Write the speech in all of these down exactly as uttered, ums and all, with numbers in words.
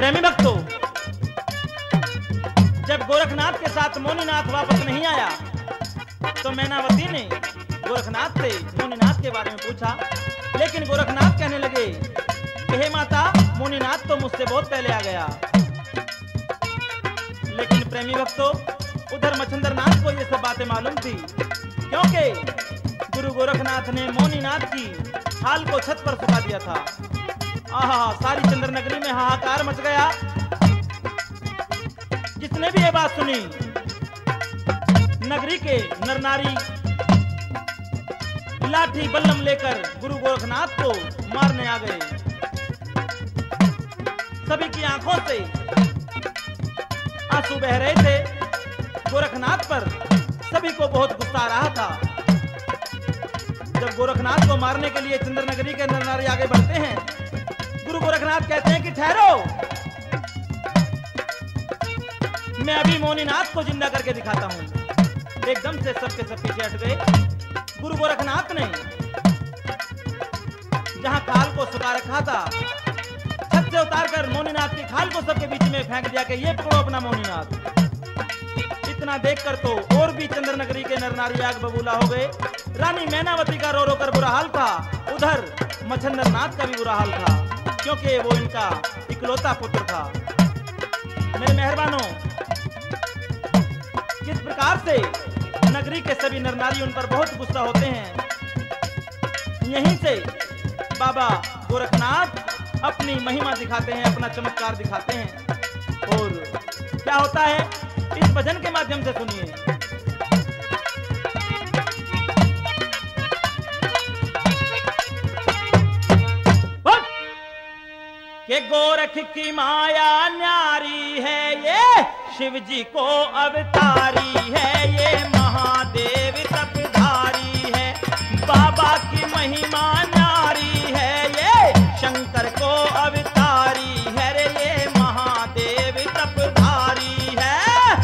प्रेमी भक्तों, जब गोरखनाथ के साथ मोनीनाथ वापस नहीं आया तो मैनावती ने गोरखनाथ से मोनीनाथ के बारे में पूछा, लेकिन गोरखनाथ कहने लगे कि हे माता, मोनीनाथ तो मुझसे बहुत पहले आ गया। लेकिन प्रेमी भक्तों, उधर मच्छिंद्रनाथ को ये सब बातें मालूम थी, क्योंकि गुरु गोरखनाथ ने मोनीनाथ की खाल को छत पर सुखा दिया था। आहा, सारी चंद्र नगरी में हाहाकार मच गया। जिसने भी ये बात सुनी, नगरी के नर नारी लाठी बल्लम लेकर गुरु गोरखनाथ को मारने आ गए। सभी की आंखों से आंसू बह रहे थे। गोरखनाथ पर सभी को बहुत गुस्सा आ रहा था। जब गोरखनाथ को मारने के लिए चंद्र नगरी के नर नारी आगे बढ़ते हैं, गुरु गोरखनाथ कहते हैं कि ठहरो, मैं अभी मोनीनाथ को जिंदा करके दिखाता हूं। एकदम से सबके सब पीछे हट गए। गुरु गोरखनाथ ने जहां खाल को सुखा रखा था, छत से उतारकर मोनीनाथ की खाल को सबके बीच में फेंक दिया कि ये पकड़ो अपना मोनीनाथ। इतना देखकर तो और भी चंद्र नगरी के नर नारी आग बबूला हो गए। रानी मैनावती का रो रो कर बुरा हाल था, उधर मच्छिंद्रनाथ का भी बुरा हाल था, क्योंकि वो इनका इकलौता पुत्र था। मेरे मेहरबानों, किस प्रकार से नगरी के सभी नर नारी उन पर बहुत गुस्सा होते हैं। यहीं से बाबा गोरखनाथ अपनी महिमा दिखाते हैं, अपना चमत्कार दिखाते हैं। और क्या होता है, इस भजन के माध्यम से सुनिए। के गोरख की माया न्यारी है, ये शिव जी को अवतारी है, ये महादेव तपधारी है। बाबा की महिमा न्यारी है, ये शंकर को अवतारी है रे, ये महादेव तपधारी है।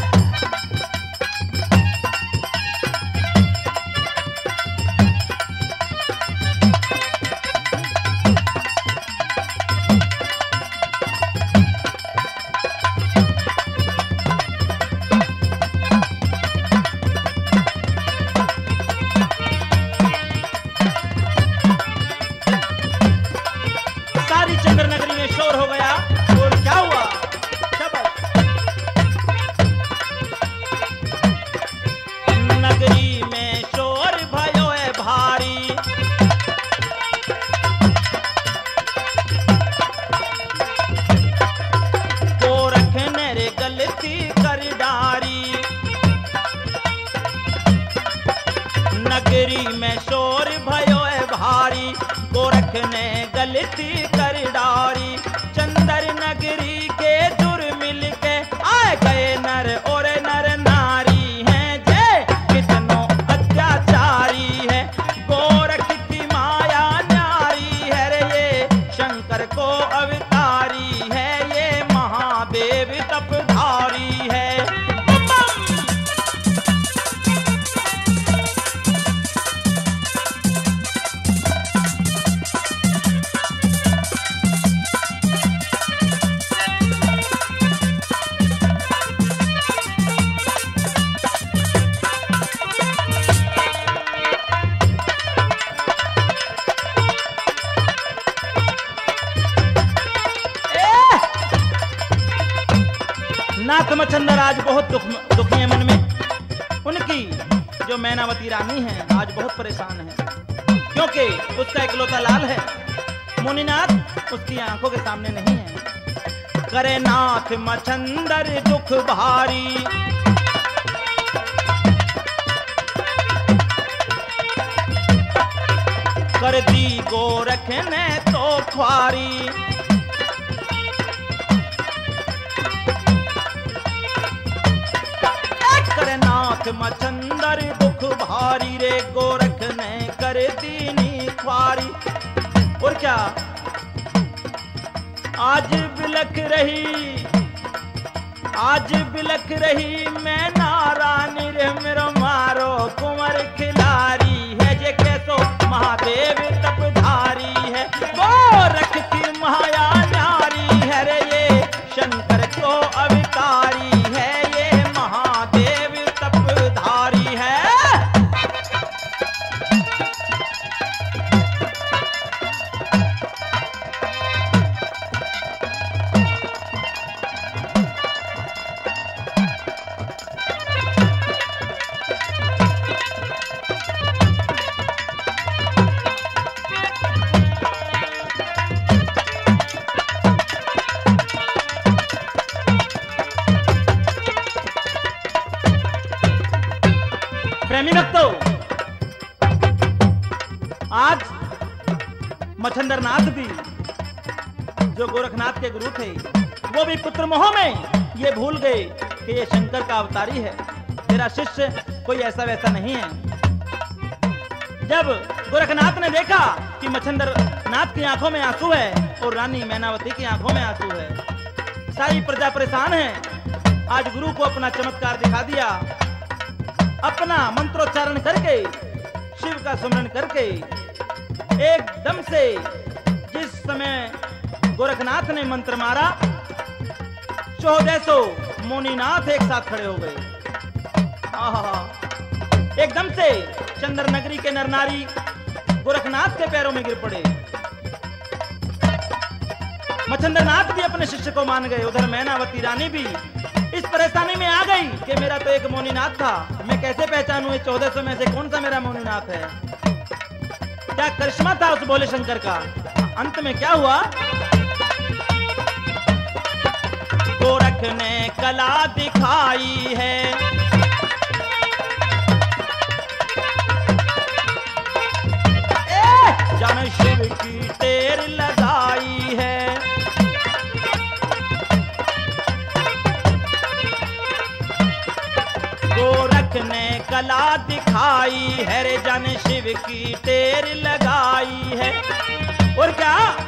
नगरी में शोर भयो है भारी, गोरख ने गलती कर डारी। चंदर नगरी के जुर मिल के आए गए नर और नर नारी हैं, जे कितनों अत्याचारी है। गोरख की माया न्यारी है रे, ये शंकर को अवतारी है, ये महादेव तपधारी है। नाथ मच्छिंद्र आज बहुत दुख दुखी है मन में। उनकी जो मैनावती रानी है आज बहुत परेशान है, क्योंकि उसका इकलौता लाल है। मुनिनाथ उसकी आंखों के सामने नहीं है। करे नाथ मच्छिंद्र दुख भारी, कर दी गोरख ने तो ख्वारी। नाथ मच्छिंद्र दुख भारी रे, गोरख ने कर दीनी ख्वारी। और क्या आज बिलख रही, आज बिलख रही मैं नारानी रे, मेरो मारो कुंवर खिलारी है, जे कैसो महादेव तपधारी है। गोरख की माया नारी है रे, ये आज मच्छंदरनाथ भी जो गोरखनाथ के गुरु थे वो भी पुत्र मोह में ये भूल गए कि ये शंकर का अवतारी है, तेरा शिष्य कोई ऐसा वैसा नहीं है। जब गोरखनाथ ने देखा कि मच्छंदरनाथ की आंखों में आंसू है और रानी मैनावती की आंखों में आंसू है, सारी प्रजा परेशान है। आज गुरु को अपना चमत्कार दिखा दिया, अपना मंत्रोच्चारण करके, शिव का सुमरन करके एकदम से जिस समय गोरखनाथ ने मंत्र मारा, चौदह सौ मुनिनाथ एक साथ खड़े हो गए। एकदम से चंद्र नगरी के नर नारी गोरखनाथ के पैरों में गिर पड़े। मच्छंदरनाथ भी अपने शिष्य को मान गए। उधर मैनावती रानी भी इस परेशानी में आ गई कि मेरा तो एक मोनीनाथ था, मैं कैसे पहचानूं इस चौदह सौ में से कौन सा मेरा मोनीनाथ है। क्या करिश्मा था उस भोले शंकर का। अंत में क्या हुआ, गोरख ने कला दिखाई है, जन शिव की टेर लगाई है। गोरख ने कला दिखाई है रे, जन शिव की टेर लगाई है। और क्या